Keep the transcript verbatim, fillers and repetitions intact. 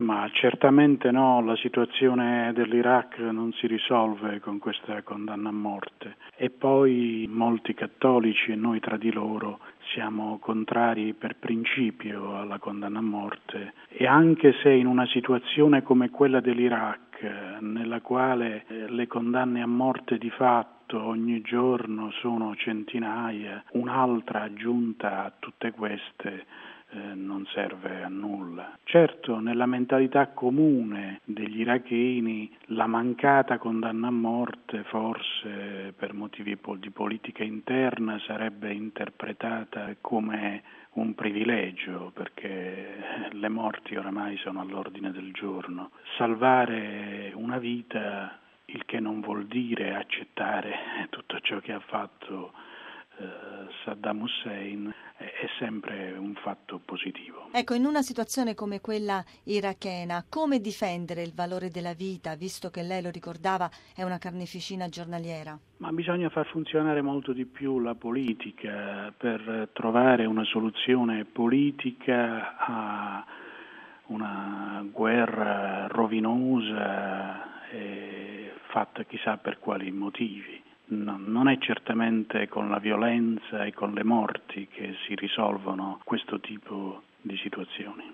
Ma certamente no, la situazione dell'Iraq non si risolve con questa condanna a morte. E poi molti cattolici e noi tra di loro siamo contrari per principio alla condanna a morte, e anche se in una situazione come quella dell'Iraq, nella quale le condanne a morte di fatto ogni giorno sono centinaia, un'altra aggiunta a tutte queste eh, non serve a nulla. Certo, nella mentalità comune degli iracheni la mancata condanna a morte forse per motivi di politica interna sarebbe interpretata come un privilegio, perché le morti oramai sono all'ordine del giorno. Salvare una vita, il che non vuol dire accettare tutto ciò che ha fatto eh, Saddam Hussein, è sempre un fatto positivo. Ecco, in una situazione come quella irachena, come difendere il valore della vita, visto che lei lo ricordava è una carneficina giornaliera? Ma bisogna far funzionare molto di più la politica per trovare una soluzione politica a una guerra rovinosa e fatta chissà per quali motivi. No, non è certamente con la violenza e con le morti che si risolvono questo tipo di situazioni.